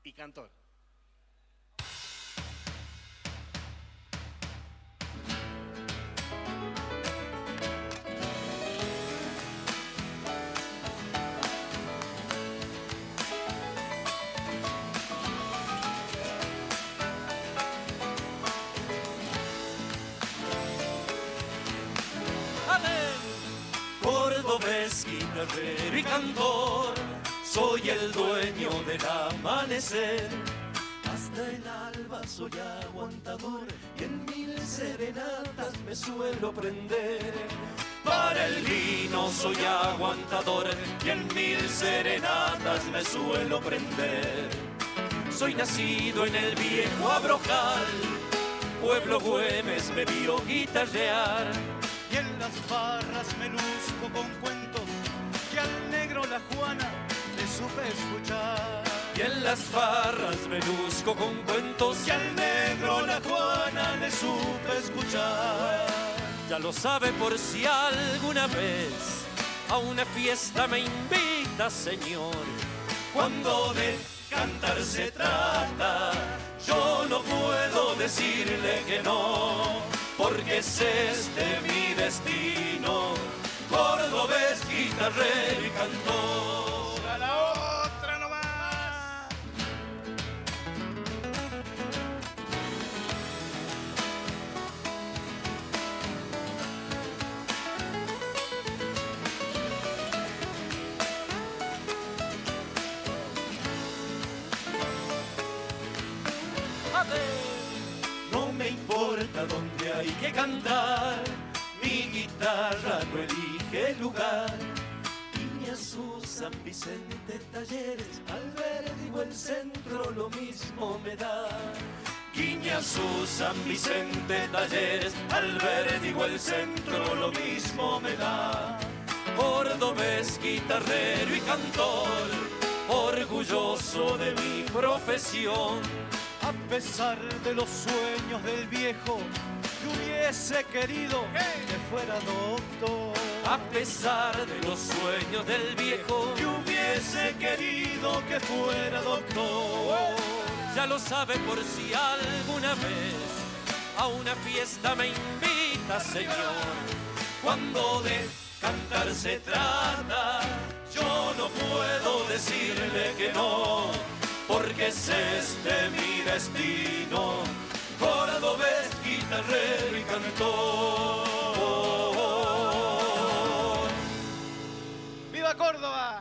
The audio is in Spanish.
y cantor. Cordobés, guitarrero y cantor, soy el dueño del amanecer. Hasta el alba soy aguantador y en 1000 serenatas me suelo prender. Para el vino soy aguantador y en 1000 serenatas me suelo prender. Soy nacido en el viejo Abrojal, pueblo Güemes me vio guitarrear. Y en las barras me luzco con cuentos que al negro la Juana le supe escuchar. Y en las barras me luzco con cuentos que al negro la Juana le supe escuchar. Ya lo sabe por si alguna vez a una fiesta me invita, señor. Cuando de cantar se trata, yo no puedo decirle que no, porque es este mi destino, cordobés, guitarrero y cantor. A la otra nomás. A ver, no me importa dónde hay que cantar, mi guitarra no elige lugar. Guiñazú, San Vicente, Talleres, Alberdi, el centro lo mismo me da. Guiñazú, San Vicente, Talleres, Alberdi, el centro lo mismo me da. Cordobés, guitarrero y cantor, orgulloso de mi profesión. A pesar de los sueños del viejo, que hubiese querido que fuera doctor. A pesar de los sueños del viejo, que hubiese querido que fuera doctor. ya lo sabe por si alguna vez a una fiesta me invita, señor. Cuando de cantar se trata, yo no puedo decirle que no, porque es este mi destino, cordobés, guitarrero y cantor. ¡Viva Córdoba!